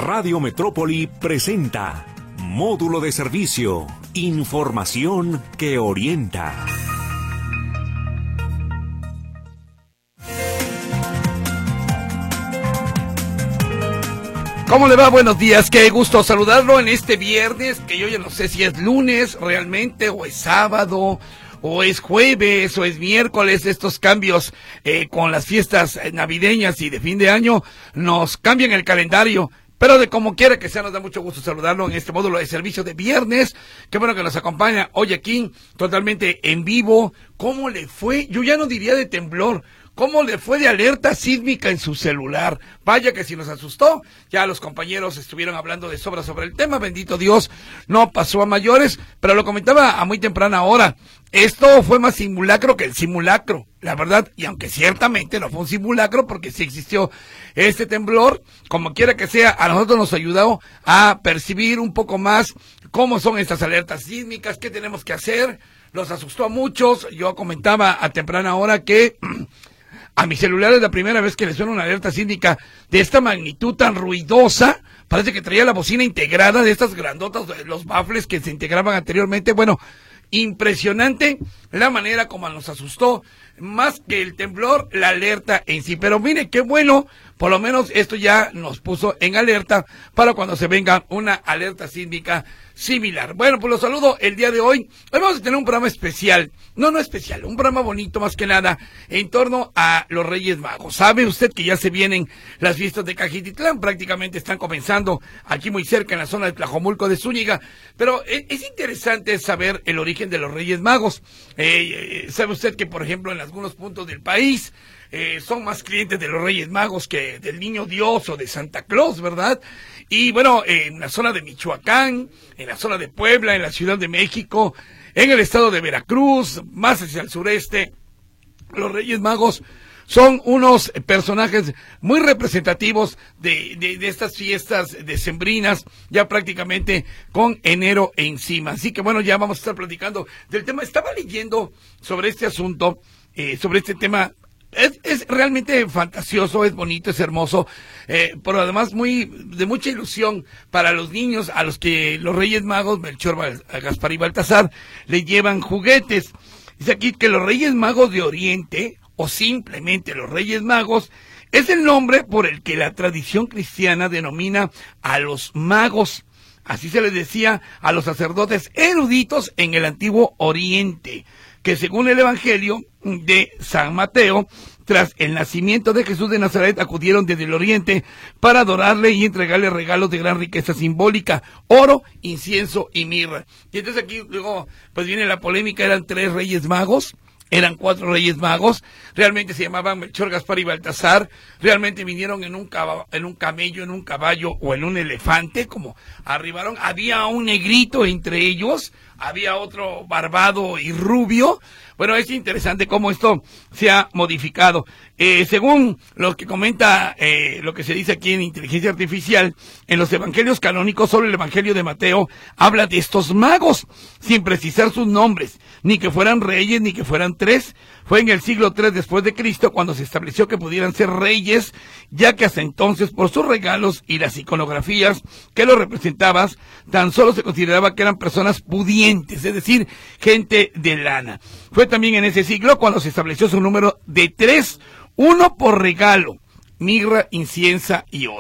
Radio Metrópoli presenta Módulo de Servicio, información que orienta. ¿Cómo le va? Buenos días, qué gusto saludarlo en este viernes, que yo ya no sé si es lunes realmente, o es sábado, o es jueves, o es miércoles. Estos cambios con las fiestas navideñas y de fin de año nos cambian el calendario. Pero de como quiera que sea, nos da mucho gusto saludarlo en este módulo de servicio de viernes. Qué bueno que nos acompaña hoy aquí, totalmente en vivo. ¿Cómo le fue? Yo ya no diría de temblor. ¿Cómo le fue de alerta sísmica en su celular? Vaya que si nos asustó. Ya los compañeros estuvieron hablando de sobra sobre el tema. Bendito Dios, no pasó a mayores. Pero lo comentaba a muy temprana hora. Esto fue más simulacro que el simulacro, la verdad. Y aunque ciertamente no fue un simulacro, porque sí existió este temblor, como quiera que sea, a nosotros nos ayudó a percibir un poco más cómo son estas alertas sísmicas, qué tenemos que hacer. Los asustó a muchos. Yo comentaba a temprana hora que a mi celular es la primera vez que le suena una alerta sísmica de esta magnitud tan ruidosa. Parece que traía la bocina integrada de estas grandotas, los baffles que se integraban anteriormente. Bueno, impresionante la manera como nos asustó, más que el temblor, la alerta en sí. Pero mire, qué bueno, por lo menos esto ya nos puso en alerta para cuando se venga una alerta sísmica similar. Bueno, pues los saludo el día de hoy. Hoy vamos a tener un programa especial, no especial, un programa bonito más que nada en torno a los Reyes Magos. ¿Sabe usted que ya se vienen las fiestas de Cajititlán? Prácticamente están comenzando aquí muy cerca en la zona de Tlajomulco de Zúñiga, pero es interesante saber el origen de los Reyes Magos. ¿Sabe usted que, por ejemplo, en algunos puntos del país son más clientes de los Reyes Magos que del Niño Dios o de Santa Claus, ¿verdad? Y bueno, en la zona de Michoacán, en la zona de Puebla, en la Ciudad de México, en el estado de Veracruz, más hacia el sureste, los Reyes Magos son unos personajes muy representativos de estas fiestas decembrinas, ya prácticamente con enero encima. Así que bueno, ya vamos a estar platicando del tema. Estaba leyendo sobre este asunto, sobre este tema. Es realmente fantasioso, es bonito, es hermoso, pero además de mucha ilusión para los niños a los que los Reyes Magos, Melchor, Gaspar y Baltasar, le llevan juguetes. Dice aquí que los Reyes Magos de Oriente, o simplemente los Reyes Magos, es el nombre por el que la tradición cristiana denomina a los magos. Así se les decía a los sacerdotes eruditos en el antiguo Oriente, que según el Evangelio de San Mateo, tras el nacimiento de Jesús de Nazaret, acudieron desde el Oriente para adorarle y entregarle regalos de gran riqueza simbólica: oro, incienso y mirra. Y entonces aquí luego pues viene la polémica. ¿Eran 3 Reyes Magos? ¿Eran 4 Reyes Magos? ¿Realmente se llamaban Melchor, Gaspar y Baltasar? ¿Realmente vinieron en un camello, en un caballo o en un elefante? Como arribaron, había un negrito entre ellos, había otro barbado y rubio. Bueno, es interesante cómo esto se ha modificado. Según lo que comenta, lo que se dice aquí en Inteligencia Artificial, en los evangelios canónicos, solo el evangelio de Mateo habla de estos magos, sin precisar sus nombres, ni que fueran reyes, ni que fueran 3. Fue en el siglo III después de Cristo cuando se estableció que pudieran ser reyes, ya que hasta entonces, por sus regalos y las iconografías que los representaban, tan solo se consideraba que eran personas pudientes, es decir, gente de lana. Fue también en ese siglo cuando se estableció su número de 3, uno por regalo: mirra, incienso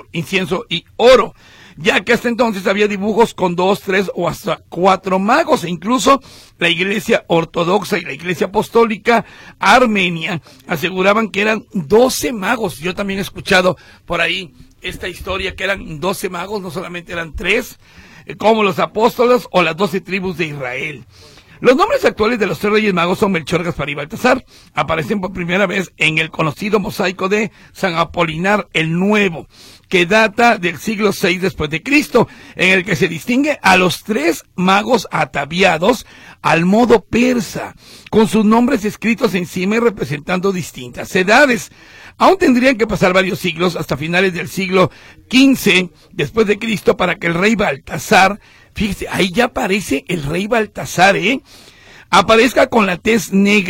y oro, ya que hasta entonces había dibujos con 2, 3 o hasta 4 magos, e incluso la Iglesia Ortodoxa y la Iglesia Apostólica Armenia aseguraban que eran 12 magos. Yo también he escuchado por ahí esta historia, que eran 12 magos, no solamente eran 3, como los apóstoles o las 12 tribus de Israel. Los nombres actuales de los 3 Reyes Magos son Melchor, Gaspar y Baltasar. Aparecen por primera vez en el conocido mosaico de San Apolinar el Nuevo, que data del siglo VI después de Cristo, en el que se distingue a los 3 magos ataviados al modo persa, con sus nombres escritos encima y representando distintas edades. Aún tendrían que pasar varios siglos, hasta finales del siglo XV después de Cristo, para que el rey Baltasar, fíjese, ahí ya aparece el rey Baltasar, aparezca con la tez negra,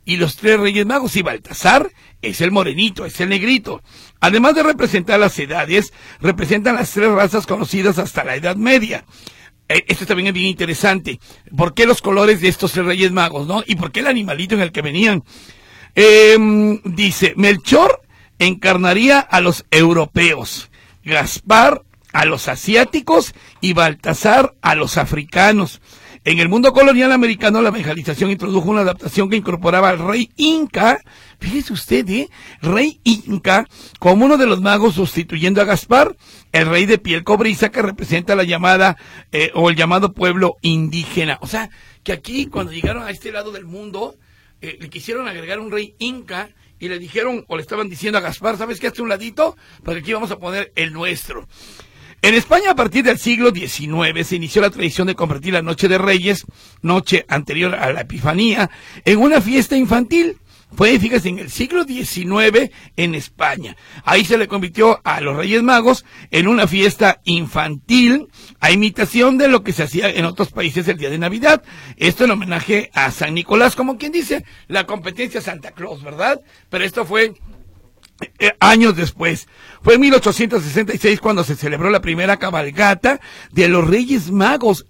y los 3 Reyes Magos, y Baltasar es el morenito, es el negrito. Además de representar las edades, representan las 3 razas conocidas hasta la Edad Media. Esto también es bien interesante. ¿Por qué los colores de estos 3 Reyes Magos, no? ¿Y por qué el animalito en el que venían? Dice, Melchor encarnaría a los europeos, Gaspar a los asiáticos y Baltasar a los africanos. En el mundo colonial americano, la evangelización introdujo una adaptación que incorporaba al rey Inca, fíjese usted, rey Inca, como uno de los magos, sustituyendo a Gaspar, el rey de piel cobriza, que representa la llamada, o el llamado pueblo indígena. O sea, que aquí, cuando llegaron a este lado del mundo, le quisieron agregar un rey Inca, y le dijeron, o le estaban diciendo a Gaspar, ¿sabes qué? Hazte un ladito, porque aquí vamos a poner el nuestro. En España, a partir del siglo XIX, se inició la tradición de convertir la Noche de Reyes, noche anterior a la Epifanía, en una fiesta infantil. Fue, fíjese, en el siglo XIX en España. Ahí se le convirtió a los Reyes Magos en una fiesta infantil, a imitación de lo que se hacía en otros países el día de Navidad. Esto en homenaje a San Nicolás, como quien dice, la competencia Santa Claus, ¿verdad? Pero esto fue años después. Fue en 1866 cuando se celebró la primera cabalgata de los Reyes Magos.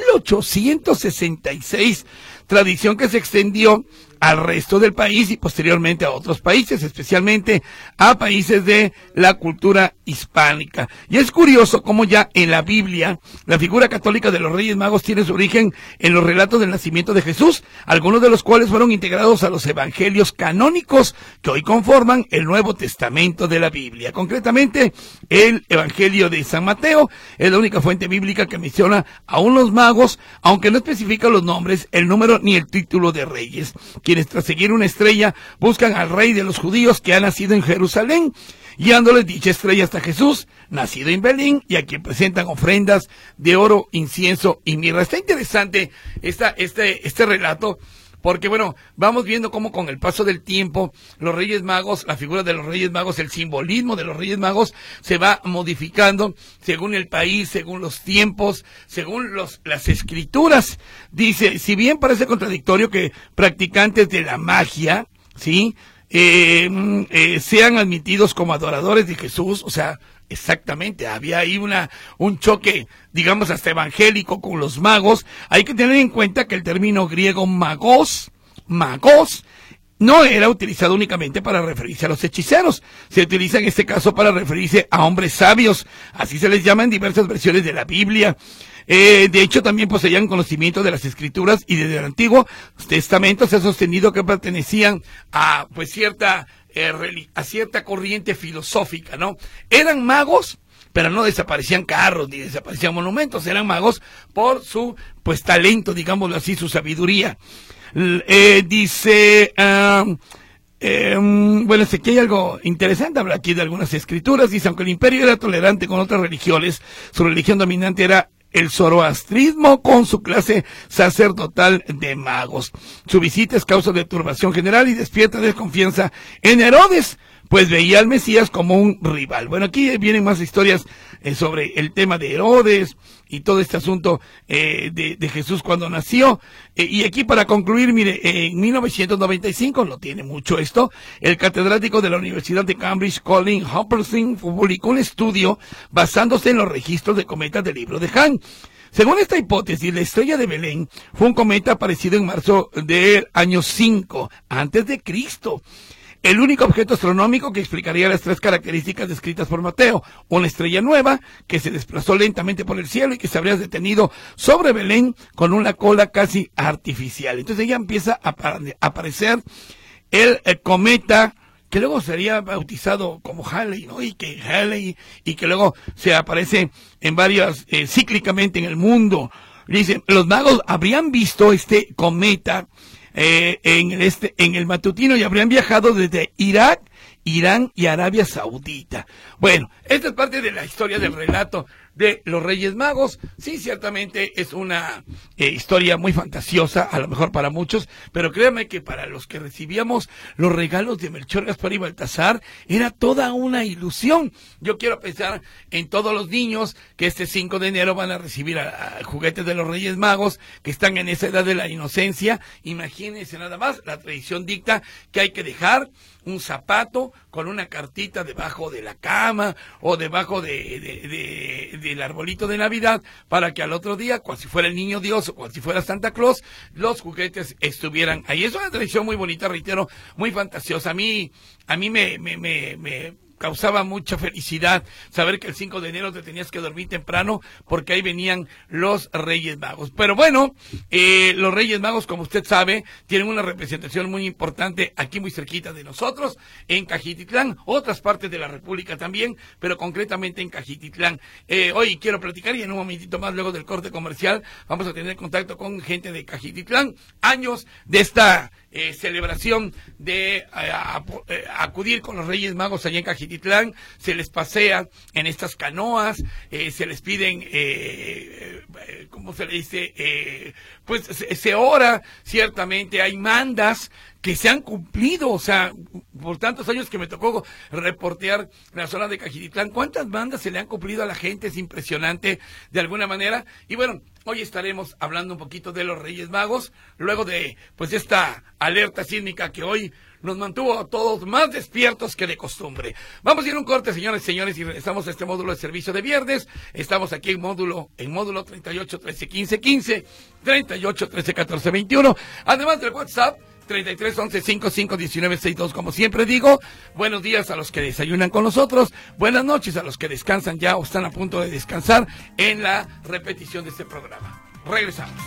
1866. Tradición que se extendió al resto del país y posteriormente a otros países, especialmente a países de la cultura hispánica. Y es curioso cómo ya en la Biblia la figura católica de los Reyes Magos tiene su origen en los relatos del nacimiento de Jesús, algunos de los cuales fueron integrados a los evangelios canónicos que hoy conforman el Nuevo Testamento de la Biblia. Concretamente, el Evangelio de San Mateo es la única fuente bíblica que menciona a unos magos, aunque no especifica los nombres, el número ni el título de reyes, quienes tras seguir una estrella buscan al rey de los judíos que ha nacido en Jerusalén, guiándoles dicha estrella hasta Jesús, nacido en Belén, y a quien presentan ofrendas de oro, incienso y mirra. Está interesante este relato, porque bueno, vamos viendo cómo con el paso del tiempo los Reyes Magos, la figura de los Reyes Magos, el simbolismo de los Reyes Magos se va modificando según el país, según los tiempos, según las escrituras. Dice, si bien parece contradictorio que practicantes de la magia, ¿sí?, sean admitidos como adoradores de Jesús, o sea, exactamente, había ahí un choque, digamos, hasta evangélico con los magos. Hay que tener en cuenta que el término griego magos, no era utilizado únicamente para referirse a los hechiceros, se utiliza en este caso para referirse a hombres sabios, así se les llama en diversas versiones de la Biblia. De hecho, también poseían conocimiento de las escrituras, y desde el Antiguo Testamento se ha sostenido que pertenecían a pues cierta corriente filosófica, ¿no? Eran magos, pero no desaparecían carros ni desaparecían monumentos, eran magos por su pues talento, digámoslo así, su sabiduría. Dice, bueno, aquí hay algo interesante, habla aquí de algunas escrituras. Dice, aunque el imperio era tolerante con otras religiones, su religión dominante era el zoroastrismo, con su clase sacerdotal de magos. Su visita es causa de turbación general y despierta desconfianza en Herodes, pues veía al Mesías como un rival. Bueno, aquí vienen más historias sobre el tema de Herodes y todo este asunto de Jesús cuando nació. Y aquí para concluir, mire, en 1995, no tiene mucho esto, el catedrático de la Universidad de Cambridge, Colin Hopperson, publicó un estudio basándose en los registros de cometas del libro de Han. Según esta hipótesis, la estrella de Belén fue un cometa aparecido en marzo del año 5 antes de Cristo. El único objeto astronómico que explicaría las 3 características descritas por Mateo: una estrella nueva que se desplazó lentamente por el cielo y que se habría detenido sobre Belén con una cola casi artificial. Entonces ya empieza a aparecer el cometa, que luego sería bautizado como Halley, ¿no? Y que luego se aparece en varias, cíclicamente en el mundo. Dicen, los magos habrían visto este cometa en el matutino y habrían viajado desde Irak, Irán y Arabia Saudita. Bueno, esta es parte de la historia del relato de los Reyes Magos. Sí, ciertamente es una historia muy fantasiosa, a lo mejor para muchos, pero créanme que para los que recibíamos los regalos de Melchor, Gaspar y Baltasar, era toda una ilusión. Yo quiero pensar en todos los niños que este 5 de enero van a recibir a juguetes de los Reyes Magos, que están en esa edad de la inocencia. Imagínense nada más, la tradición dicta que hay que dejar un zapato con una cartita debajo de la cama o debajo del arbolito de Navidad, para que al otro día, cual si fuera el niño Dios o cual si fuera Santa Claus, los juguetes estuvieran ahí. Es una tradición muy bonita, reitero, muy fantasiosa. A mí me causaba mucha felicidad saber que el 5 de enero te tenías que dormir temprano, porque ahí venían los Reyes Magos. Pero bueno, los Reyes Magos, como usted sabe, tienen una representación muy importante aquí muy cerquita de nosotros, en Cajititlán, otras partes de la República también, pero concretamente en Cajititlán. Hoy quiero platicar, y en un momentito más, luego del corte comercial, vamos a tener contacto con gente de Cajititlán, años de esta celebración de acudir con los Reyes Magos allá en Cajititlán. Se les pasea en estas canoas, se les piden, ¿cómo se le dice? Pues se ora, ciertamente hay mandas que se han cumplido, o sea, por tantos años que me tocó reportear en la zona de Cajititlán, cuántas bandas se le han cumplido a la gente, es impresionante de alguna manera. Y bueno, hoy estaremos hablando un poquito de los Reyes Magos, luego de pues esta alerta sísmica que hoy nos mantuvo a todos más despiertos que de costumbre. Vamos a ir a un corte, señores y señores, y regresamos a este módulo de servicio de viernes. Estamos aquí en módulo 38 13 15 15, 38 13 14 21, además del WhatsApp 33 11 55 19 62. Como siempre digo, buenos días a los que desayunan con nosotros, buenas noches a los que descansan ya o están a punto de descansar en la repetición de este programa. Regresamos.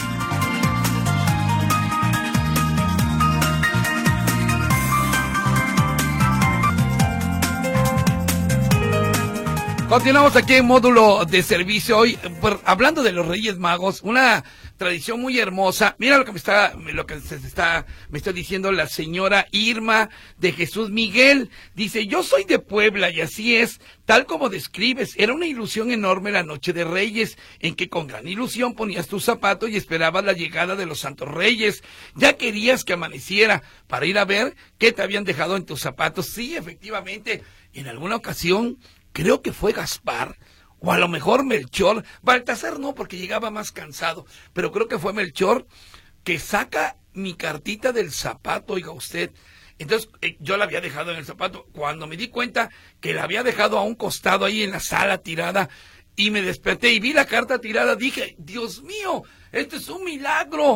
Continuamos aquí en módulo de servicio hoy, hablando de los Reyes Magos, una tradición muy hermosa. Mira lo que me está diciendo la señora Irma de Jesús Miguel. Dice: yo soy de Puebla y así es, tal como describes, era una ilusión enorme la noche de Reyes, en que con gran ilusión ponías tus zapatos y esperabas la llegada de los Santos Reyes. Ya querías que amaneciera para ir a ver qué te habían dejado en tus zapatos. Sí, efectivamente, en alguna ocasión creo que fue Gaspar, o a lo mejor Melchor. Baltasar no, porque llegaba más cansado, pero creo que fue Melchor, que saca mi cartita del zapato, oiga usted. Entonces yo la había dejado en el zapato. Cuando me di cuenta que la había dejado a un costado ahí en la sala tirada, y me desperté y vi la carta tirada, dije: Dios mío, esto es un milagro.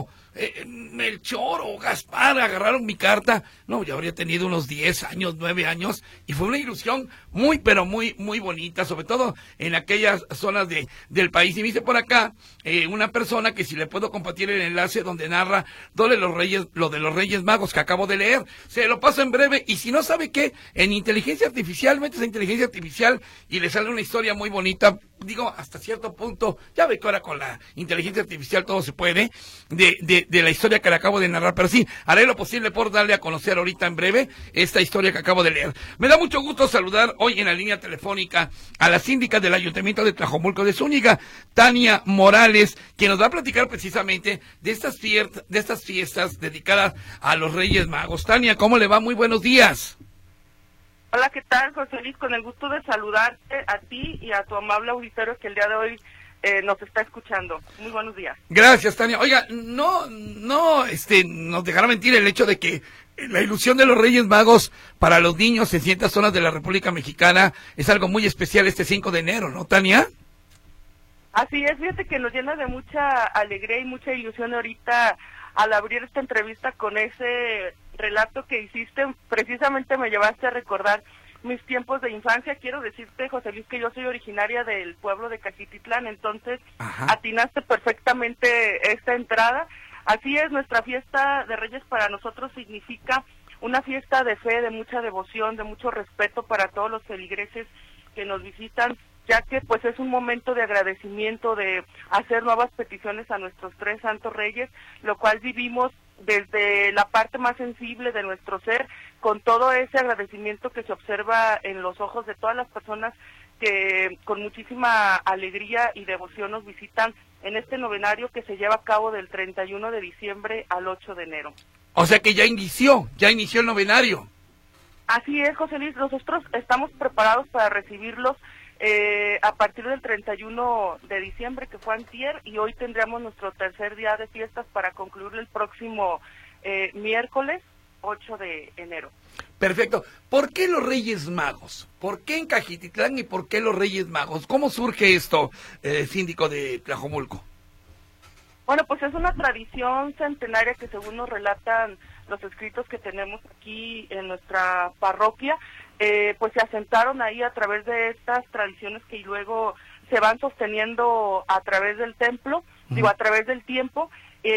Melchor o Gaspar agarraron mi carta. No, yo habría tenido unos 10 años, 9 años, y fue una ilusión muy, pero muy, muy bonita, sobre todo en aquellas zonas del país. Y me dice por acá una persona que si le puedo compartir el enlace donde narra lo de los Reyes Magos que acabo de leer. Se lo paso en breve, y si no sabe qué, en inteligencia artificial, metes a inteligencia artificial y le sale una historia muy bonita. Digo, hasta cierto punto, ya ve que ahora con la inteligencia artificial todo se puede, de la historia que le acabo de narrar, pero sí, haré lo posible por darle a conocer ahorita en breve esta historia que acabo de leer. Me da mucho gusto saludar hoy en la línea telefónica a la síndica del Ayuntamiento de Tlajomulco de Zúñiga, Tania Morales, que nos va a platicar precisamente de estas fiestas dedicadas a los Reyes Magos. Tania, ¿cómo le va? Muy buenos días. Hola, ¿qué tal, José Luis? Con el gusto de saludarte a ti y a tu amable auditorio que el día de hoy nos está escuchando. Muy buenos días. Gracias, Tania. Oiga, no nos dejará mentir el hecho de que la ilusión de los Reyes Magos para los niños en ciertas zonas de la República Mexicana es algo muy especial este 5 de enero, ¿no, Tania? Así es, fíjate que nos llena de mucha alegría y mucha ilusión ahorita al abrir esta entrevista con ese relato que hiciste. Precisamente me llevaste a recordar mis tiempos de infancia. Quiero decirte, José Luis, que yo soy originaria del pueblo de Cajititlán, entonces atinaste perfectamente esta entrada. Así es, nuestra fiesta de Reyes para nosotros significa una fiesta de fe, de mucha devoción, de mucho respeto para todos los feligreses que nos visitan, ya que pues es un momento de agradecimiento, de hacer nuevas peticiones a nuestros tres santos reyes, lo cual vivimos desde la parte más sensible de nuestro ser, con todo ese agradecimiento que se observa en los ojos de todas las personas que con muchísima alegría y devoción nos visitan en este novenario que se lleva a cabo del 31 de diciembre al 8 de enero. O sea que ya inició el novenario. Así es, José Luis, nosotros estamos preparados para recibirlos a partir del 31 de diciembre, que fue antier, y hoy tendríamos nuestro tercer día de fiestas para concluir el próximo miércoles 8 de enero. Perfecto. ¿Por qué los Reyes Magos? ¿Por qué en Cajititlán y por qué los Reyes Magos? ¿Cómo surge esto, síndico de Tlajomulco? Bueno, pues es una tradición centenaria que según nos relatan los escritos que tenemos aquí en nuestra parroquia, pues se asentaron ahí a través de estas tradiciones que luego se van sosteniendo a través del templo, a través del tiempo,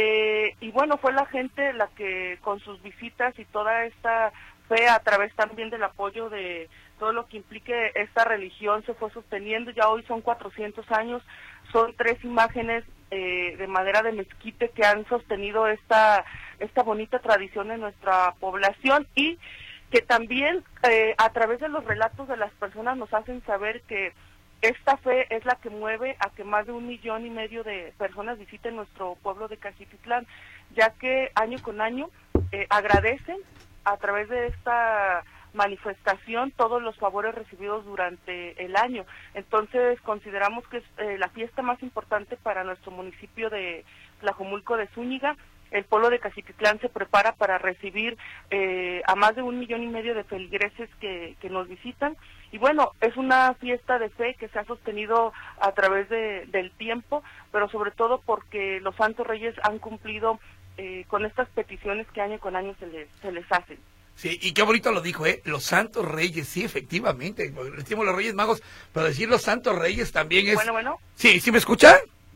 y bueno, fue la gente la que con sus visitas y toda esta fe, a través también del apoyo de todo lo que implique esta religión, se fue sosteniendo. Ya hoy son 400 años, son 3 imágenes de madera de mezquite que han sostenido esta bonita tradición en nuestra población, y que también a través de los relatos de las personas nos hacen saber que esta fe es la que mueve a que más de 1,5 millones de personas visiten nuestro pueblo de Cajititlán, ya que año con año agradecen a través de esta manifestación todos los favores recibidos durante el año. Entonces consideramos que es la fiesta más importante para nuestro municipio de Tlajomulco de Zúñiga. El pueblo de Cajititlán se prepara para recibir a más de 1,5 millones de feligreses que nos visitan, y bueno, es una fiesta de fe que se ha sostenido a través del tiempo, pero sobre todo porque los Santos Reyes han cumplido con estas peticiones que año con año se les hacen. Sí, y qué bonito lo dijo, los Santos Reyes, sí, efectivamente, decimos los Reyes Magos, pero decir los Santos Reyes también es... Bueno. Sí, ¿sí me escucha?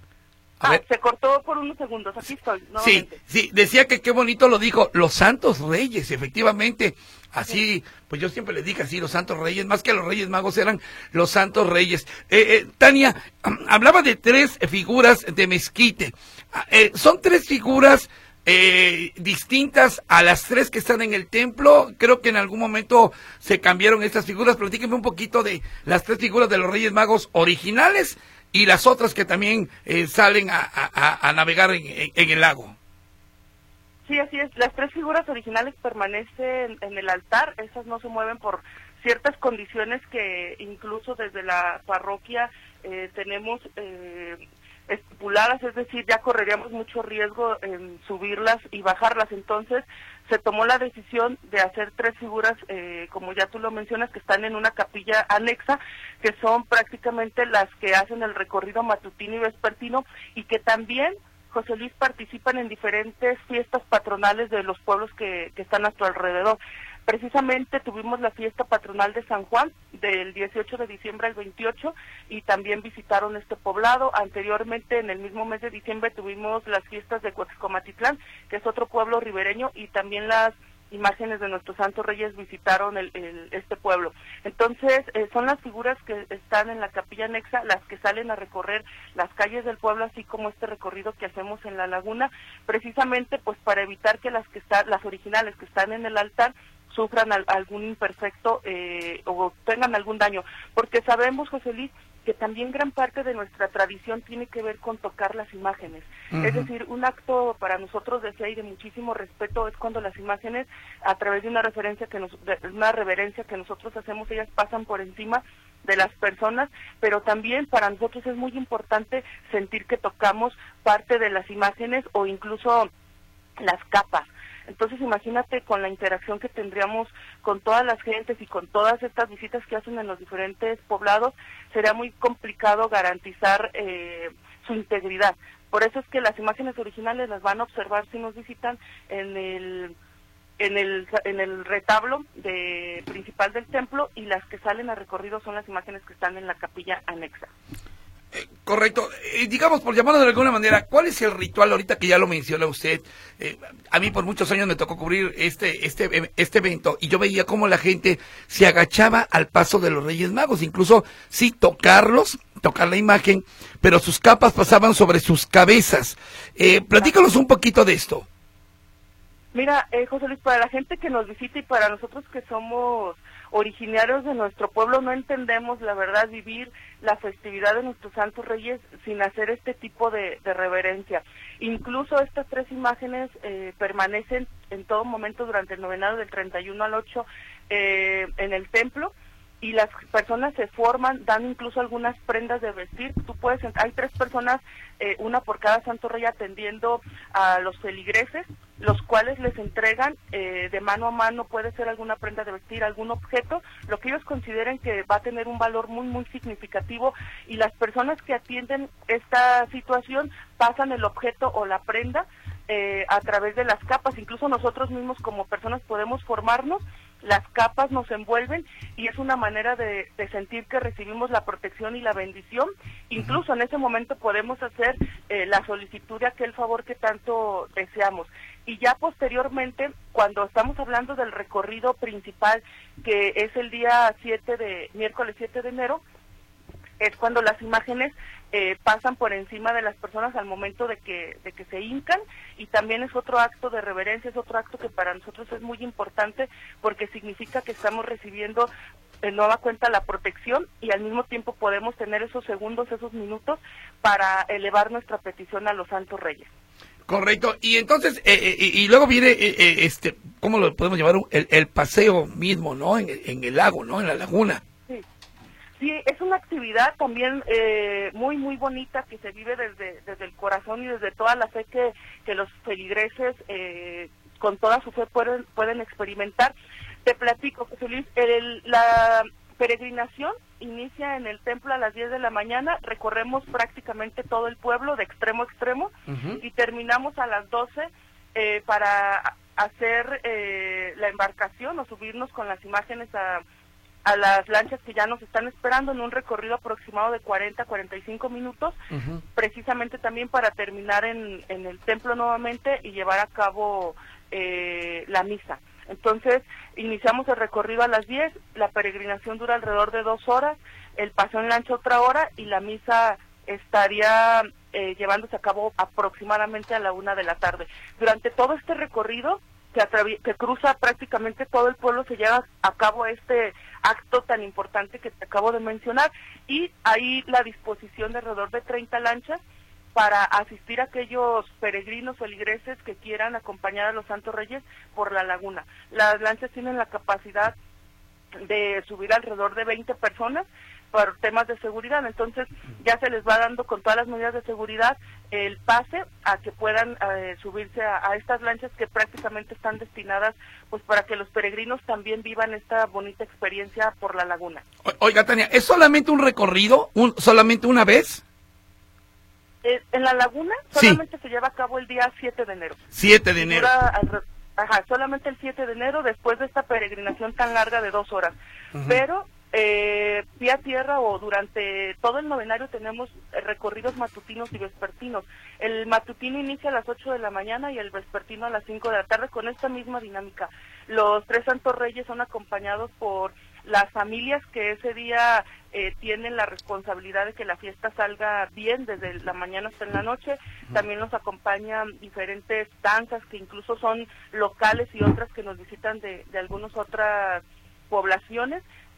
Se cortó por unos segundos, aquí estoy, nuevamente. Sí, decía que qué bonito lo dijo, los Santos Reyes, efectivamente, así, pues yo siempre les dije así, los Santos Reyes, más que los Reyes Magos eran los Santos Reyes. Tania, hablaba de 3 figuras de mezquite, son 3 figuras distintas a las 3 que están en el templo. Creo que en algún momento se cambiaron estas figuras. Platíqueme un poquito de las 3 figuras de los Reyes Magos originales y las otras que también salen a navegar en el lago. Sí, así es. Las 3 figuras originales permanecen en el altar. Esas no se mueven por ciertas condiciones que incluso desde la parroquia tenemos estipuladas, es decir, ya correríamos mucho riesgo en subirlas y bajarlas. Entonces se tomó la decisión de hacer 3 figuras, como ya tú lo mencionas, que están en una capilla anexa, que son prácticamente las que hacen el recorrido matutino y vespertino, y que también, José Luis, participan en diferentes fiestas patronales de los pueblos que están a tu alrededor. Precisamente tuvimos la fiesta patronal de San Juan del 18 de diciembre al 28, y también visitaron este poblado. Anteriormente, en el mismo mes de diciembre, tuvimos las fiestas de Coatzicomatitlán, que es otro pueblo ribereño, y también las imágenes de nuestros Santos Reyes visitaron este pueblo. Entonces, son las figuras que están en la capilla anexa las que salen a recorrer las calles del pueblo, así como este recorrido que hacemos en la laguna, precisamente pues para evitar que las originales que están en el altar sufran algún imperfecto o tengan algún daño, porque sabemos, José Luis, que también gran parte de nuestra tradición tiene que ver con tocar las imágenes. Es decir, un acto para nosotros de fe y de muchísimo respeto es cuando las imágenes, a través de una reverencia que nosotros hacemos, ellas pasan por encima de las personas, pero también para nosotros es muy importante sentir que tocamos parte de las imágenes o incluso las capas. Entonces imagínate con la interacción que tendríamos con todas las gentes y con todas estas visitas que hacen en los diferentes poblados, sería muy complicado garantizar su integridad. Por eso es que las imágenes originales las van a observar si nos visitan en el retablo principal del templo, y las que salen a recorrido son las imágenes que están en la capilla anexa. Correcto. Digamos, por llamarlo de alguna manera, ¿cuál es el ritual ahorita que ya lo menciona usted? A mí por muchos años me tocó cubrir este evento, y yo veía cómo la gente se agachaba al paso de los Reyes Magos, incluso sí tocar la imagen, pero sus capas pasaban sobre sus cabezas. Platícanos un poquito de esto. Mira, José Luis, para la gente que nos visita y para nosotros que somos originarios de nuestro pueblo, no entendemos, la verdad, vivir la festividad de nuestros Santos Reyes sin hacer este tipo de reverencia. Incluso estas 3 imágenes permanecen en todo momento durante el novenario del 31 al 8 en el templo, y las personas se forman, dan incluso algunas prendas de vestir. Hay 3 personas, una por cada Santo Rey, atendiendo a los feligreses, los cuales les entregan de mano a mano, puede ser alguna prenda de vestir, algún objeto, lo que ellos consideren que va a tener un valor muy, muy significativo, y las personas que atienden esta situación pasan el objeto o la prenda a través de las capas. Incluso nosotros mismos como personas podemos formarnos, las capas nos envuelven y es una manera de sentir que recibimos la protección y la bendición. Incluso en ese momento podemos hacer la solicitud de aquel favor que tanto deseamos. Y ya posteriormente, cuando estamos hablando del recorrido principal, que es el día miércoles 7 de enero, es cuando las imágenes pasan por encima de las personas al momento de que se hincan, y también es otro acto de reverencia, es otro acto que para nosotros es muy importante, porque significa que estamos recibiendo de nueva cuenta la protección, y al mismo tiempo podemos tener esos segundos, esos minutos para elevar nuestra petición a los Santos Reyes. Correcto, y entonces, y luego viene, ¿cómo lo podemos llamar? El paseo mismo, ¿no? En el lago, ¿no? En la laguna. Sí, es una actividad también muy, muy bonita, que se vive desde el corazón y desde toda la fe que los feligreses con toda su fe pueden experimentar. Te platico, José Luis, la peregrinación inicia en el templo a las 10 de la mañana, recorremos prácticamente todo el pueblo de extremo a extremo, y terminamos a las 12 para hacer la embarcación o subirnos con las imágenes a las lanchas que ya nos están esperando, en un recorrido aproximado de 40-45 minutos, precisamente también para terminar en el templo nuevamente y llevar a cabo la misa. Entonces, iniciamos el recorrido a las 10, la peregrinación dura alrededor de 2 horas, el paseo en lancha otra hora, y la misa estaría llevándose a cabo aproximadamente a la 1 de la tarde. Durante todo este recorrido, que cruza prácticamente todo el pueblo, se lleva a cabo este acto tan importante que te acabo de mencionar, y hay la disposición de alrededor de 30 lanchas para asistir a aquellos peregrinos feligreses que quieran acompañar a los Santos Reyes por la laguna. Las lanchas tienen la capacidad de subir alrededor de 20 personas por temas de seguridad, entonces ya se les va dando con todas las medidas de seguridad el pase a que puedan subirse a estas lanchas que prácticamente están destinadas pues para que los peregrinos también vivan esta bonita experiencia por la laguna. Oiga, Tania, ¿es solamente un recorrido, solamente una vez? En la laguna solamente se lleva a cabo el día 7 de enero. 7 de enero. Solamente el 7 de enero, después de esta peregrinación tan larga de 2 horas. Pero vía tierra o durante todo el novenario tenemos recorridos matutinos y vespertinos. El matutino inicia a las 8 de la mañana y el vespertino a las 5 de la tarde, con esta misma dinámica. Los 3 Santos Reyes son acompañados por las familias que ese día tienen la responsabilidad de que la fiesta salga bien desde la mañana hasta en la noche. También nos acompañan diferentes danzas que incluso son locales y otras que nos visitan de algunas otras poblaciones.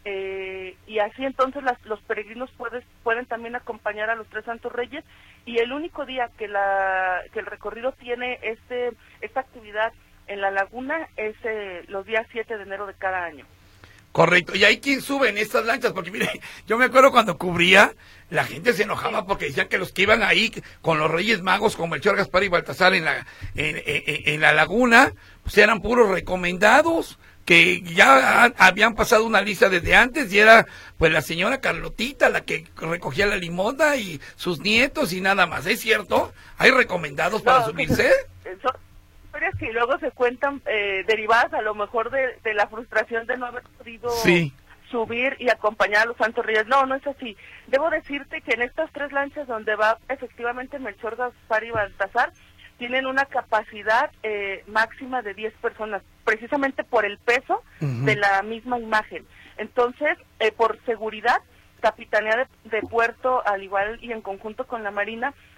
Y así entonces los peregrinos pueden también acompañar a los 3 Santos Reyes, y el único día que el recorrido tiene esta actividad en la laguna es los días 7 de enero de cada año. Correcto, y hay quien sube en estas lanchas, porque mire, yo me acuerdo cuando cubría, la gente se enojaba porque decían que los que iban ahí con los Reyes Magos, como Melchor, Gaspar y Baltasar en la laguna, pues eran puros recomendados, que ya habían pasado una lista desde antes, y era pues la señora Carlotita la que recogía la limosna y sus nietos y nada más. ¿Es cierto? ¿Hay recomendados para subirse? Son historias que luego se cuentan derivadas a lo mejor de la frustración de no haber podido subir y acompañar a los Santos Reyes. No es así. Debo decirte que en estas 3 lanchas donde va efectivamente Melchor, Gaspar y Baltasar, tienen una capacidad máxima de 10 personas, precisamente por el peso de la misma imagen. Entonces, por seguridad, Capitanía de Puerto, al igual y en conjunto con la Marina,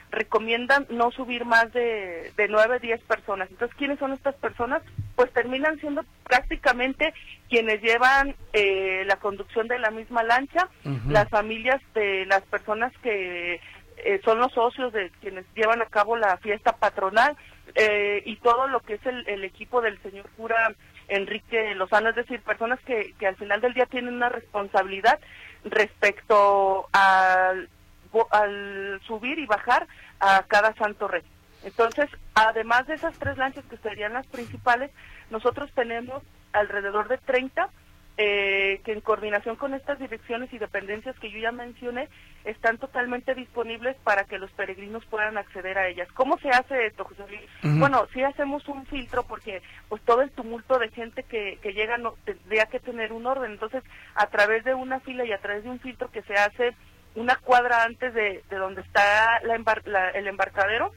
recomiendan no subir más de 9, 10 personas. Entonces, ¿quiénes son estas personas? Pues terminan siendo prácticamente quienes llevan la conducción de la misma lancha, las familias de las personas que son los socios de quienes llevan a cabo la fiesta patronal, y todo lo que es el equipo del señor cura Enrique Lozano, es decir, personas que al final del día tienen una responsabilidad respecto al subir y bajar a cada santo rey. Entonces, además de esas 3 lanchas que serían las principales, nosotros tenemos alrededor de 30 que en coordinación con estas direcciones y dependencias que yo ya mencioné, están totalmente disponibles para que los peregrinos puedan acceder a ellas. ¿Cómo se hace esto, José Luis? Bueno, sí hacemos un filtro porque pues todo el tumulto de gente que llega no tendría que tener un orden. Entonces, a través de una fila y a través de un filtro que se hace una cuadra antes de donde está el embarcadero,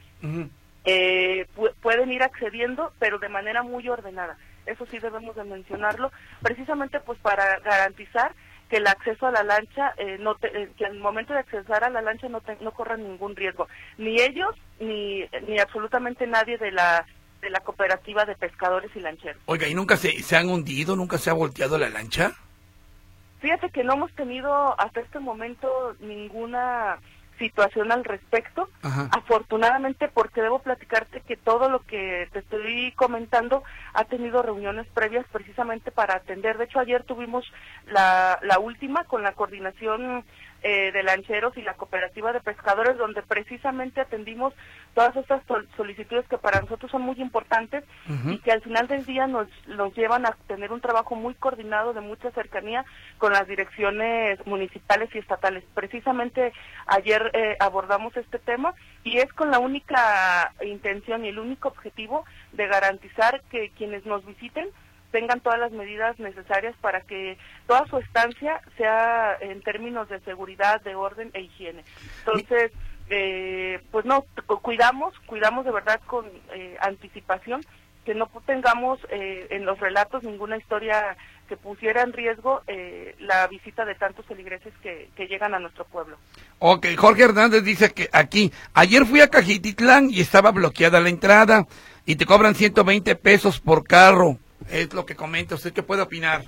pueden ir accediendo, pero de manera muy ordenada. Eso sí debemos de mencionarlo, precisamente pues para garantizar que el acceso a la lancha, que al momento de accesar a la lancha no corran ningún riesgo, ni ellos ni absolutamente nadie de la cooperativa de pescadores y lancheros. Oiga, ¿y nunca se han hundido, nunca se ha volteado la lancha? Fíjate que no hemos tenido hasta este momento ninguna situación al respecto, afortunadamente, porque debo platicarte que todo lo que te estoy comentando ha tenido reuniones previas precisamente para atender. De hecho, ayer tuvimos la última con la coordinación de lancheros y la cooperativa de pescadores, donde precisamente atendimos todas estas solicitudes que para nosotros son muy importantes y que al final del día nos llevan a tener un trabajo muy coordinado de mucha cercanía con las direcciones municipales y estatales. Precisamente ayer abordamos este tema y es con la única intención y el único objetivo de garantizar que quienes nos visiten tengan todas las medidas necesarias para que toda su estancia sea en términos de seguridad, de orden e higiene. Entonces, pues no, cuidamos de verdad con anticipación, que no tengamos en los relatos ninguna historia que pusiera en riesgo la visita de tantos feligreses que llegan a nuestro pueblo. Ok, Jorge Hernández dice que aquí, ayer fui a Cajititlán y estaba bloqueada la entrada y te cobran 120 pesos por carro. Es lo que comenta. ¿Usted qué puede opinar?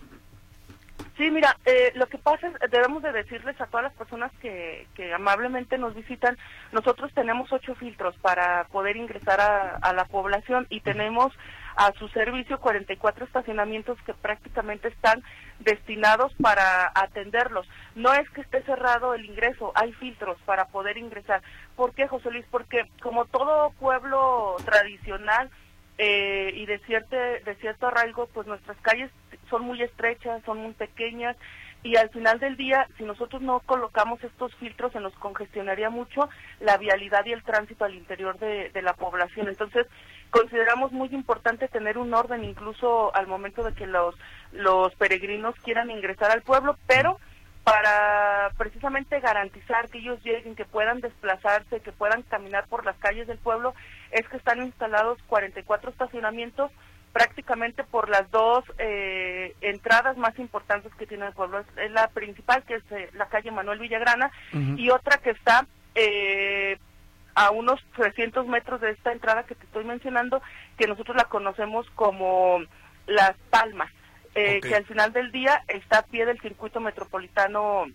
Sí, mira, lo que pasa es, debemos de decirles a todas las personas que amablemente nos visitan, nosotros tenemos 8 filtros para poder ingresar a la población y tenemos a su servicio 44 estacionamientos que prácticamente están destinados para atenderlos. No es que esté cerrado el ingreso, hay filtros para poder ingresar. ¿Por qué, José Luis? Porque como todo pueblo tradicional, y de cierto arraigo, pues nuestras calles son muy estrechas, son muy pequeñas, y al final del día, si nosotros no colocamos estos filtros, se nos congestionaría mucho la vialidad y el tránsito al interior de la población. Entonces, consideramos muy importante tener un orden, incluso al momento de que los peregrinos quieran ingresar al pueblo, pero para precisamente garantizar que ellos lleguen, que puedan desplazarse, que puedan caminar por las calles del pueblo, es que están instalados 44 estacionamientos prácticamente por las 2 entradas más importantes que tiene el pueblo. Es la principal, que es la calle Manuel Villagrana, y otra que está a unos 300 metros de esta entrada que te estoy mencionando, que nosotros la conocemos como Las Palmas. Que al final del día está a pie del circuito metropolitano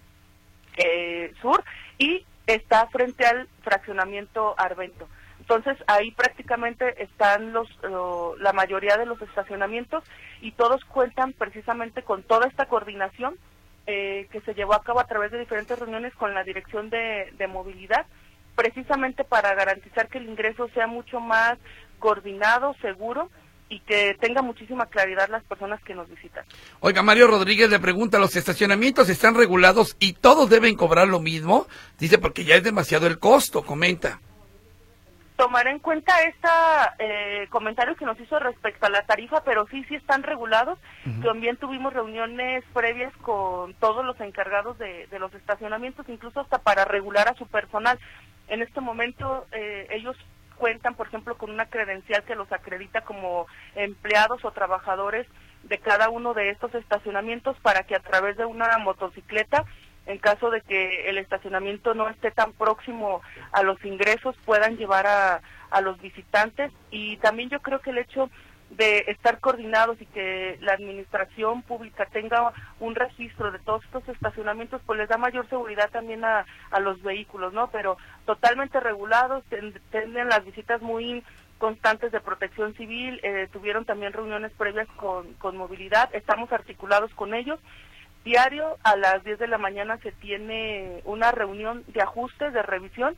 sur y está frente al fraccionamiento Arvento. Entonces ahí prácticamente están la mayoría de los estacionamientos y todos cuentan precisamente con toda esta coordinación que se llevó a cabo a través de diferentes reuniones con la Dirección de Movilidad, precisamente para garantizar que el ingreso sea mucho más coordinado, seguro, y que tenga muchísima claridad las personas que nos visitan. Oiga, Mario Rodríguez le pregunta, ¿los estacionamientos están regulados y todos deben cobrar lo mismo? Dice, porque ya es demasiado el costo, comenta. Tomaré en cuenta comentario que nos hizo respecto a la tarifa, pero sí están regulados. También tuvimos reuniones previas con todos los encargados de los estacionamientos, incluso hasta para regular a su personal. En este momento ellos cuentan, por ejemplo, con una credencial que los acredita como empleados o trabajadores de cada uno de estos estacionamientos, para que a través de una motocicleta en caso de que el estacionamiento no esté tan próximo a los ingresos, puedan llevar a los visitantes. Y también yo creo que el hecho de estar coordinados y que la administración pública tenga un registro de todos estos estacionamientos, pues les da mayor seguridad también a los vehículos, ¿no? Pero totalmente regulados, tienen las visitas muy constantes de Protección Civil, tuvieron también reuniones previas con movilidad, estamos articulados con ellos. Diario a las 10 de la mañana se tiene una reunión de ajustes, de revisión,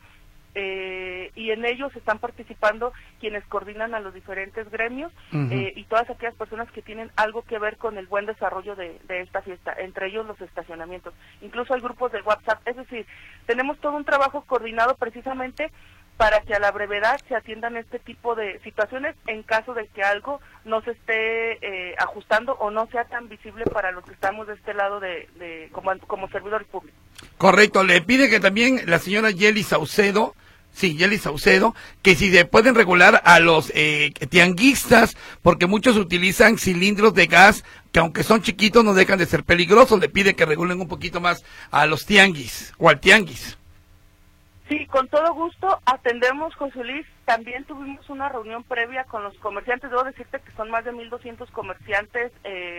y en ellos están participando quienes coordinan a los diferentes gremios y todas aquellas personas que tienen algo que ver con el buen desarrollo de esta fiesta, entre ellos los estacionamientos. Incluso hay grupos de WhatsApp, es decir, tenemos todo un trabajo coordinado precisamente para que a la brevedad se atiendan este tipo de situaciones en caso de que algo no se esté ajustando o no sea tan visible para los que estamos de este lado como servidores públicos. Correcto, le pide que también la señora Yely Saucedo, que si se pueden regular a los tianguistas, porque muchos utilizan cilindros de gas que aunque son chiquitos no dejan de ser peligrosos. Le pide que regulen un poquito más a los tianguis o al tianguis. Sí, con todo gusto atendemos, José Luis. También tuvimos una reunión previa con los comerciantes. Debo decirte que son más de 1,200 comerciantes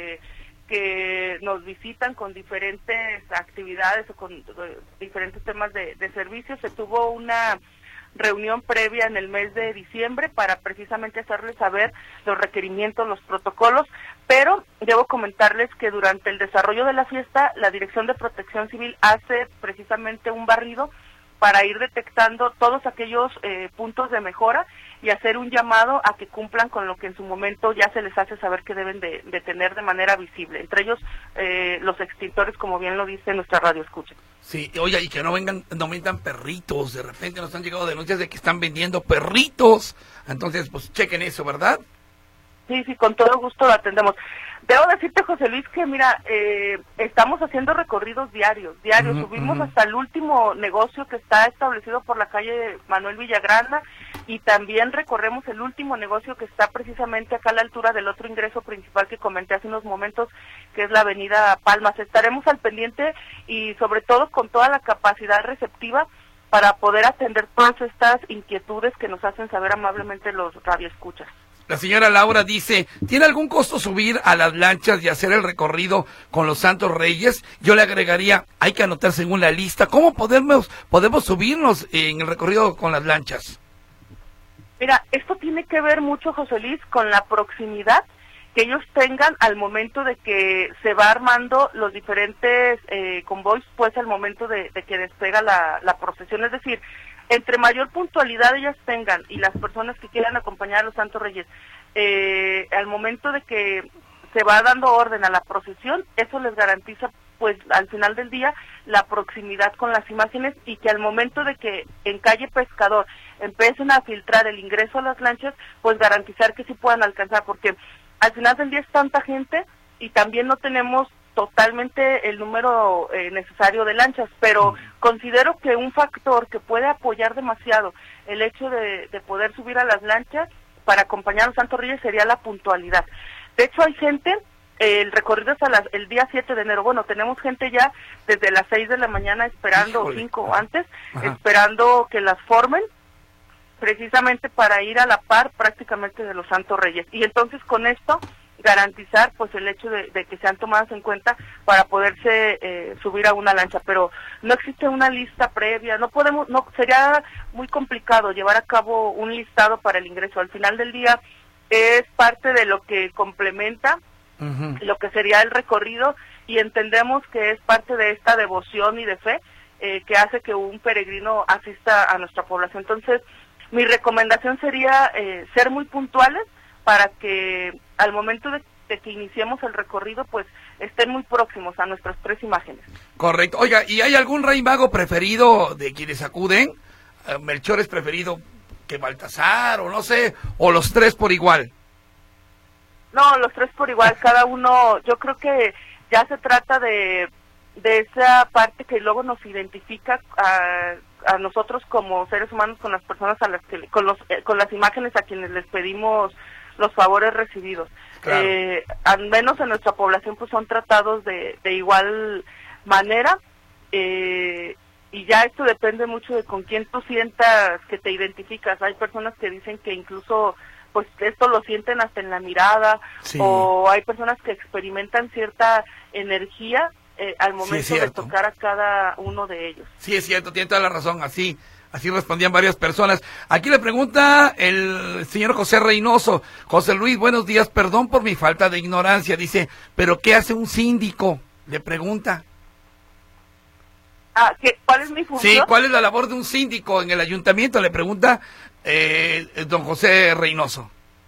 que nos visitan con diferentes actividades o con diferentes temas de servicios. Se tuvo una reunión previa en el mes de diciembre para precisamente hacerles saber los requerimientos, los protocolos, pero debo comentarles que durante el desarrollo de la fiesta, la Dirección de Protección Civil hace precisamente un barrido para ir detectando todos aquellos puntos de mejora y hacer un llamado a que cumplan con lo que en su momento ya se les hace saber que deben de tener de manera visible, entre ellos los extintores, como bien lo dice nuestra radio escucha. Sí, oye, y que no vendan perritos, de repente nos han llegado denuncias de que están vendiendo perritos, entonces pues chequen eso, ¿verdad? Sí, con todo gusto lo atendemos. Debo decirte, José Luis, que mira, estamos haciendo recorridos diarios, subimos hasta el último negocio que está establecido por la calle Manuel Villagrana y también recorremos el último negocio que está precisamente acá a la altura del otro ingreso principal que comenté hace unos momentos, que es la avenida Palmas. Estaremos al pendiente y sobre todo con toda la capacidad receptiva para poder atender todas estas inquietudes que nos hacen saber amablemente los radioescuchas. La señora Laura dice, ¿tiene algún costo subir a las lanchas y hacer el recorrido con los Santos Reyes? Yo le agregaría, hay que anotar según la lista. ¿Cómo podemos subirnos en el recorrido con las lanchas? Mira, esto tiene que ver mucho, José Luis, con la proximidad que ellos tengan al momento de que se va armando los diferentes convoys, pues al momento de que despega la procesión. Es decir, entre mayor puntualidad ellas tengan y las personas que quieran acompañar a los Santos Reyes, al momento de que se va dando orden a la procesión, eso les garantiza pues al final del día la proximidad con las imágenes y que al momento de que en calle Pescador empiecen a filtrar el ingreso a las lanchas, pues garantizar que sí puedan alcanzar, porque al final del día es tanta gente y también no tenemos totalmente el número necesario de lanchas, pero considero que un factor que puede apoyar demasiado el hecho de poder subir a las lanchas para acompañar a los Santos Reyes sería la puntualidad. De hecho hay gente, el recorrido es el día 7 de enero, bueno, tenemos gente ya desde las 6 de la mañana esperando, 5 o antes, esperando que las formen, precisamente para ir a la par prácticamente de los Santos Reyes. Y entonces con esto garantizar pues el hecho de que sean tomadas en cuenta para poderse subir a una lancha, pero no existe una lista previa, sería muy complicado llevar a cabo un listado para el ingreso. Al final del día es parte de lo que complementa lo que sería el recorrido y entendemos que es parte de esta devoción y de fe que hace que un peregrino asista a nuestra población. Entonces mi recomendación sería ser muy puntuales para que al momento de que iniciemos el recorrido, pues estén muy próximos a nuestras 3 imágenes. Correcto. Oiga, ¿y hay algún rey mago preferido de quienes acuden? ¿Melchor es preferido que Baltasar o no sé, o los 3 por igual? No, los 3 por igual, cada uno, yo creo que ya se trata de esa parte que luego nos identifica a nosotros como seres humanos con las personas a las que con las imágenes a quienes les pedimos los favores recibidos. Claro. Al menos en nuestra población pues son tratados de igual manera y ya esto depende mucho de con quién tú sientas que te identificas. Hay personas que dicen que incluso pues esto lo sienten hasta en la mirada, sí. O hay personas que experimentan cierta energía al momento de tocar a cada uno de ellos. Sí, es cierto, tiene toda la razón, así respondían varias personas. Aquí le pregunta el señor José Reynoso. José Luis, buenos días, perdón por mi falta de ignorancia, dice, ¿pero qué hace un síndico? Le pregunta. ¿Cuál es mi función? Sí, ¿cuál es la labor de un síndico en el ayuntamiento? Le pregunta don José Reynoso.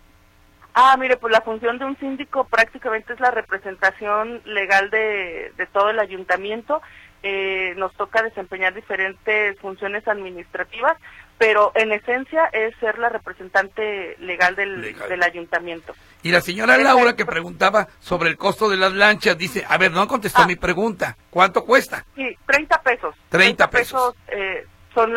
Mire, pues la función de un síndico prácticamente es la representación legal de todo el ayuntamiento. Nos toca desempeñar diferentes funciones administrativas, pero en esencia es ser la representante legal del ayuntamiento. Y la señora Laura, que preguntaba sobre el costo de las lanchas, dice, a ver, no contestó mi pregunta, ¿cuánto cuesta? Sí, 30 pesos. 30 pesos. Son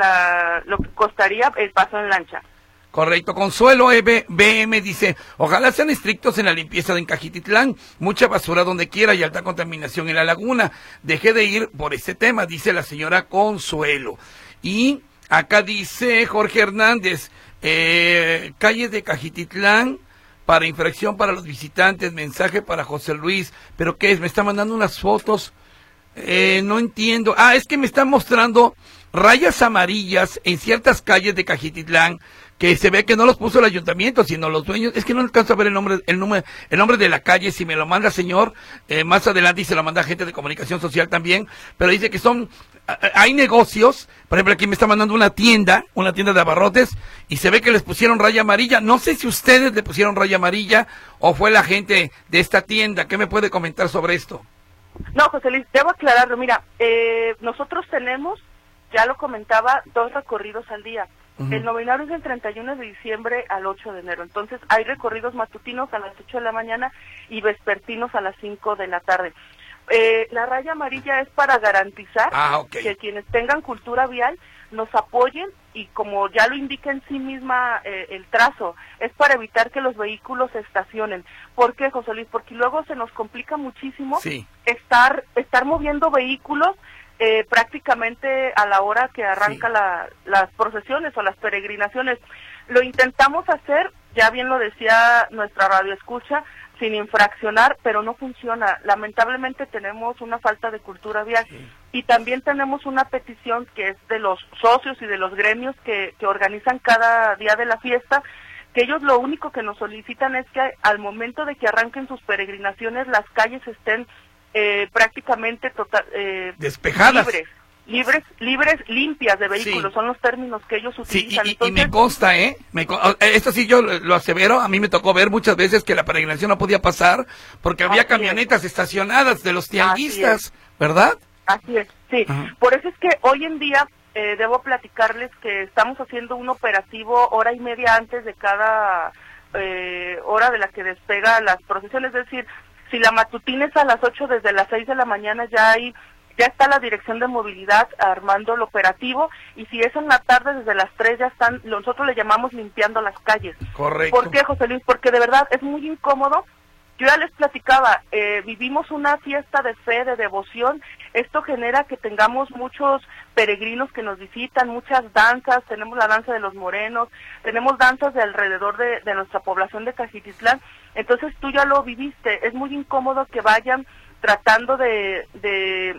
lo que costaría el paso en lancha. Correcto. Consuelo BM dice, ojalá sean estrictos en la limpieza de Encajititlán, mucha basura donde quiera y alta contaminación en la laguna. Dejé de ir por este tema, dice la señora Consuelo. Y acá dice Jorge Hernández, calles de Cajititlán para infracción para los visitantes, mensaje para José Luis, pero ¿qué es? Me está mandando unas fotos, no entiendo. Es que me está mostrando rayas amarillas en ciertas calles de Cajititlán, que se ve que no los puso el ayuntamiento, sino los dueños. Es que no alcanzo a ver el nombre de la calle. Si me lo manda señor, más adelante, y se lo manda gente de comunicación social también, pero dice que hay negocios. Por ejemplo, aquí me está mandando una tienda de abarrotes, y se ve que les pusieron raya amarilla. No sé si ustedes le pusieron raya amarilla, o fue la gente de esta tienda. ¿Qué me puede comentar sobre esto? No, José Luis, debo aclararlo. Mira, nosotros tenemos, ya lo comentaba, 2 recorridos al día. El novenario es del 31 de diciembre al 8 de enero. Entonces, hay recorridos matutinos a las 8 de la mañana y vespertinos a las 5 de la tarde. La raya amarilla es para garantizar que quienes tengan cultura vial nos apoyen, y como ya lo indica en sí misma el trazo, es para evitar que los vehículos se estacionen. ¿Por qué, José Luis? Porque luego se nos complica muchísimo estar moviendo vehículos prácticamente a la hora que arranca las procesiones o las peregrinaciones. Lo intentamos hacer, ya bien lo decía nuestra radioescucha, sin infraccionar, pero no funciona. Lamentablemente tenemos una falta de cultura vial, y también tenemos una petición que es de los socios y de los gremios que organizan cada día de la fiesta, que ellos lo único que nos solicitan es que al momento de que arranquen sus peregrinaciones las calles estén prácticamente despejadas, libres, limpias de vehículos, son los términos que ellos utilizan. Y me consta, esto sí yo lo asevero, a mí me tocó ver muchas veces que la peregrinación no podía pasar porque había camionetas estacionadas de los tianguistas, ¿verdad? Así es, sí. Por eso es que hoy en día debo platicarles que estamos haciendo un operativo hora y media antes de cada hora de la que despega las procesiones. Es decir, si la matutina es a las 8, desde las 6 de la mañana ya está la dirección de movilidad armando el operativo, y si es en la tarde, desde las 3 ya están, nosotros le llamamos limpiando las calles. Correcto. ¿Por qué, José Luis? Porque de verdad es muy incómodo. Yo ya les platicaba, vivimos una fiesta de fe, de devoción. Esto genera que tengamos muchos peregrinos que nos visitan, muchas danzas. Tenemos la danza de los morenos, tenemos danzas de alrededor de nuestra población de Cajititlán. Entonces tú ya lo viviste, es muy incómodo que vayan tratando de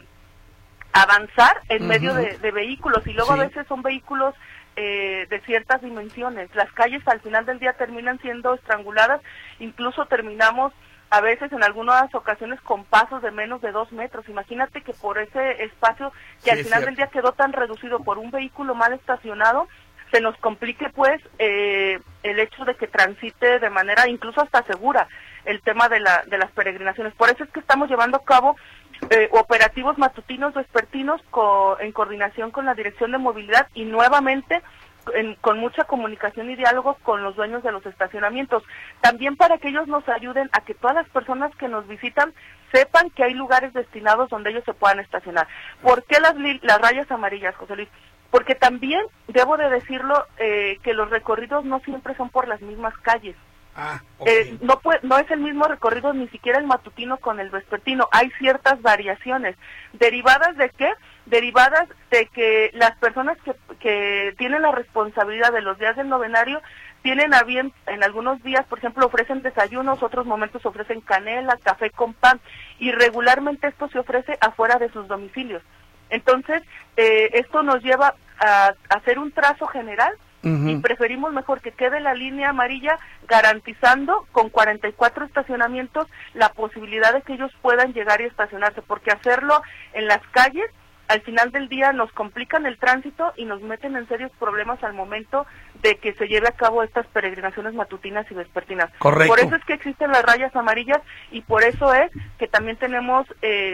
avanzar en medio de vehículos, y luego a veces son vehículos de ciertas dimensiones. Las calles al final del día terminan siendo estranguladas, incluso terminamos a veces en algunas ocasiones con pasos de menos de 2 metros. Imagínate que por ese espacio que al final del día quedó tan reducido por un vehículo mal estacionado, se nos complique pues el hecho de que transite de manera incluso hasta segura el tema de las peregrinaciones. Por eso es que estamos llevando a cabo operativos matutinos, vespertinos, en coordinación con la Dirección de Movilidad, y nuevamente con mucha comunicación y diálogo con los dueños de los estacionamientos, también para que ellos nos ayuden a que todas las personas que nos visitan sepan que hay lugares destinados donde ellos se puedan estacionar. ¿Por qué las rayas amarillas, José Luis? Porque también debo de decirlo, que los recorridos no siempre son por las mismas calles. Okay. No es el mismo recorrido, ni siquiera el matutino con el vespertino. Hay ciertas variaciones. ¿Derivadas de qué? Derivadas de que las personas que tienen la responsabilidad de los días del novenario tienen a bien, en algunos días, por ejemplo, ofrecen desayunos, otros momentos ofrecen canela, café con pan, y regularmente esto se ofrece afuera de sus domicilios. Entonces, esto nos lleva a hacer un trazo general, y preferimos mejor que quede la línea amarilla, garantizando con 44 estacionamientos la posibilidad de que ellos puedan llegar y estacionarse, porque hacerlo en las calles, al final del día nos complican el tránsito y nos meten en serios problemas al momento de que se lleve a cabo estas peregrinaciones matutinas y vespertinas. Correcto. Por eso es que existen las rayas amarillas y por eso es que también tenemos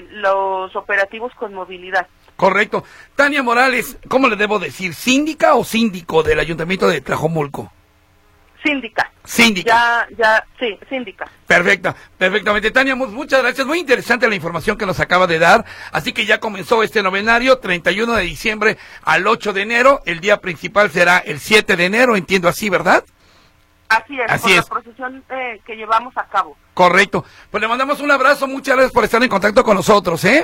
los operativos con movilidad. Correcto. Tania Morales, ¿cómo le debo decir? ¿Síndica o síndico del Ayuntamiento de Tlajomulco? Síndica. Síndica. Sí, síndica. Perfectamente. Tania, muchas gracias. Muy interesante la información que nos acaba de dar. Así que ya comenzó este novenario, 31 de diciembre al 8 de enero. El día principal será el 7 de enero, entiendo así, ¿verdad? Así es. La procesión que llevamos a cabo. Correcto. Pues le mandamos un abrazo. Muchas gracias por estar en contacto con nosotros, ¿eh?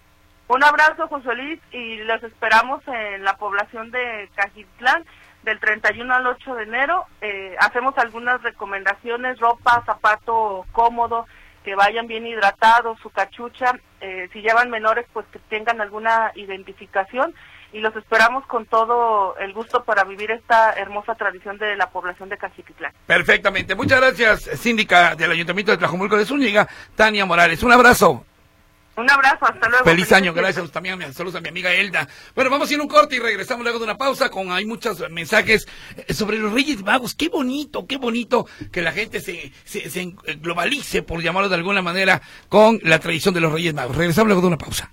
Un abrazo, José Luis, y los esperamos en la población de Cajitlán del 31 al 8 de enero. Hacemos algunas recomendaciones: ropa, zapato cómodo, que vayan bien hidratados, su cachucha, si llevan menores, pues que tengan alguna identificación, y los esperamos con todo el gusto para vivir esta hermosa tradición de la población de Cajitlán. Perfectamente. Muchas gracias, síndica del Ayuntamiento de Tlajomulco de Zúñiga, Tania Morales. Un abrazo. Un abrazo, hasta luego. Feliz año, gracias también. Saludos a mi amiga Elda. Bueno, vamos a ir a un corte y regresamos luego de una pausa hay muchos mensajes sobre los Reyes Magos. Qué bonito que la gente se globalice, por llamarlo de alguna manera, con la tradición de los Reyes Magos. Regresamos luego de una pausa.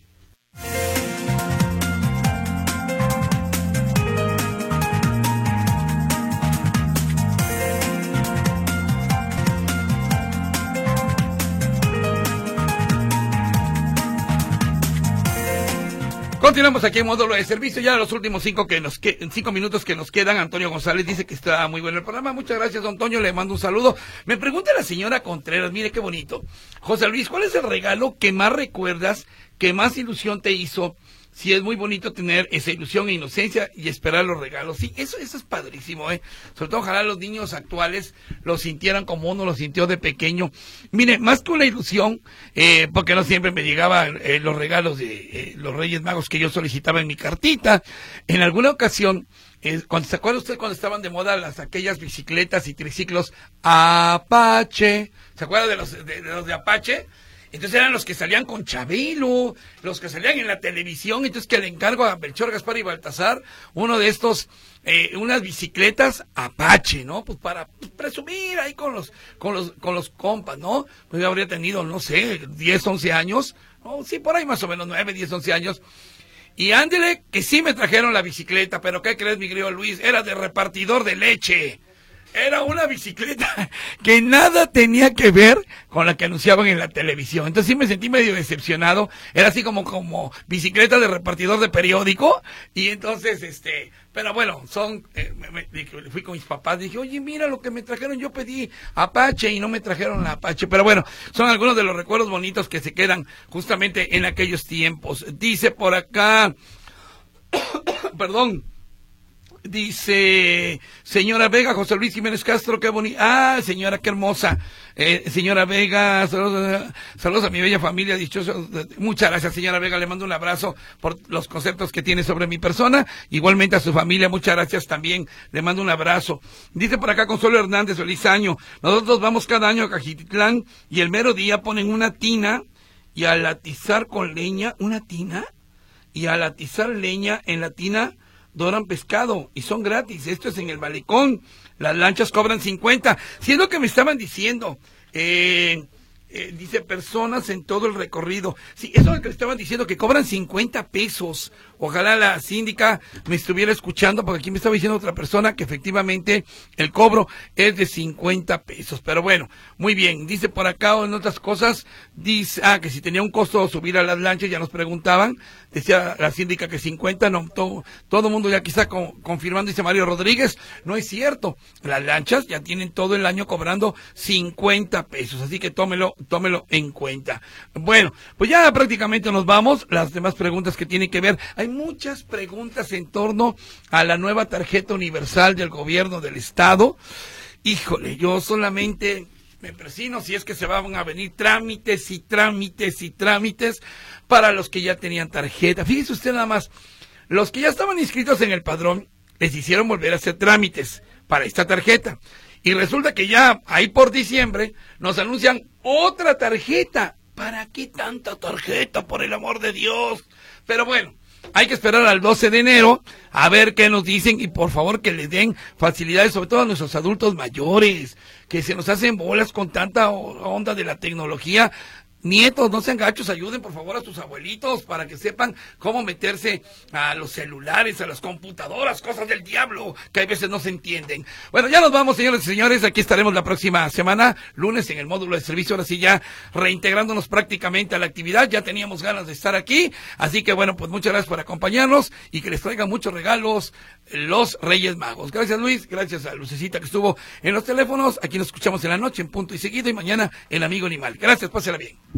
Continuamos aquí en módulo de servicio, ya los últimos 5 minutos que nos quedan. Antonio González dice que está muy bueno el programa. Muchas gracias, don Antonio, le mando un saludo. Me pregunta la señora Contreras, mire qué bonito. José Luis, ¿cuál es el regalo que más recuerdas, que más ilusión te hizo? Sí, es muy bonito tener esa ilusión e inocencia y esperar los regalos. Sí, eso es padrísimo, Sobre todo ojalá los niños actuales lo sintieran como uno lo sintió de pequeño. Mire, más que una ilusión, porque no siempre me llegaban los regalos de los Reyes Magos que yo solicitaba en mi cartita. En alguna ocasión, ¿se acuerda usted cuando estaban de moda aquellas bicicletas y triciclos Apache? ¿Se acuerda de los de Apache? Entonces eran los que salían con Chabelo, los que salían en la televisión. Entonces que le encargo a Melchor, Gaspar y Baltasar uno de estos, unas bicicletas Apache, ¿no? Pues para presumir ahí con los compas, ¿no? Pues yo habría tenido, no sé, 10, 11 años, no, sí, por ahí más o menos 9, 10, 11 años. Y ándele que sí me trajeron la bicicleta, pero ¿qué crees, mi querido Luis? Era de repartidor de leche. Era una bicicleta que nada tenía que ver con la que anunciaban en la televisión. Entonces sí me sentí medio decepcionado. Era así como bicicleta de repartidor de periódico. Y entonces, pero bueno, fui con mis papás. Dije, oye, mira lo que me trajeron. Yo pedí Apache y no me trajeron la Apache. Pero bueno, son algunos de los recuerdos bonitos que se quedan justamente en aquellos tiempos. Dice por acá, perdón. Dice, señora Vega, José Luis Jiménez Castro, qué bonito. Ah, señora, qué hermosa. Señora Vega, saludos a mi bella familia, dichoso. Muchas gracias, señora Vega, le mando un abrazo por los conceptos que tiene sobre mi persona. Igualmente a su familia, muchas gracias también, le mando un abrazo. Dice por acá Consuelo Hernández, feliz año. Nosotros vamos cada año a Cajitlán y el mero día ponen una tina y al atizar con leña, y al atizar leña en la tina doran pescado y son gratis. Esto es en el malecón. Las lanchas cobran 50. Si es lo que me estaban diciendo, dice personas en todo el recorrido. Sí, eso es lo que le estaban diciendo, que cobran 50 pesos. Ojalá la síndica me estuviera escuchando, porque aquí me estaba diciendo otra persona que efectivamente el cobro es de 50 pesos. Pero bueno, muy bien. Dice por acá, en otras cosas, dice, que si tenía un costo subir a las lanchas, ya nos preguntaban. Decía la síndica que 50, no, todo mundo ya quizá confirmando, dice Mario Rodríguez, no es cierto. Las lanchas ya tienen todo el año cobrando 50 pesos, así que tómelo en cuenta. Bueno, pues ya prácticamente nos vamos. Las demás preguntas que tienen que ver, hay muchas preguntas en torno a la nueva tarjeta universal del gobierno del estado. Híjole, yo solamente me persino si es que se van a venir trámites y trámites y trámites para los que ya tenían tarjeta. Fíjese usted nada más, los que ya estaban inscritos en el padrón, les hicieron volver a hacer trámites para esta tarjeta. Y resulta que ya ahí por diciembre nos anuncian otra tarjeta. ¿Para qué tanta tarjeta, por el amor de Dios? Pero bueno, hay que esperar al 12 de enero a ver qué nos dicen y por favor que les den facilidades, sobre todo a nuestros adultos mayores, que se nos hacen bolas con tanta onda de la tecnología. Nietos, no sean gachos, ayuden por favor a sus abuelitos para que sepan cómo meterse a los celulares, a las computadoras, cosas del diablo que a veces no se entienden. Bueno, ya nos vamos, señores y señores, aquí estaremos la próxima semana, lunes en el módulo de servicio, ahora sí ya reintegrándonos prácticamente a la actividad, ya teníamos ganas de estar aquí, así que bueno, pues muchas gracias por acompañarnos y que les traigan muchos regalos los Reyes Magos. Gracias Luis, gracias a Lucecita que estuvo en los teléfonos, aquí nos escuchamos en la noche en punto y seguido y mañana el Amigo Animal. Gracias, pásela bien.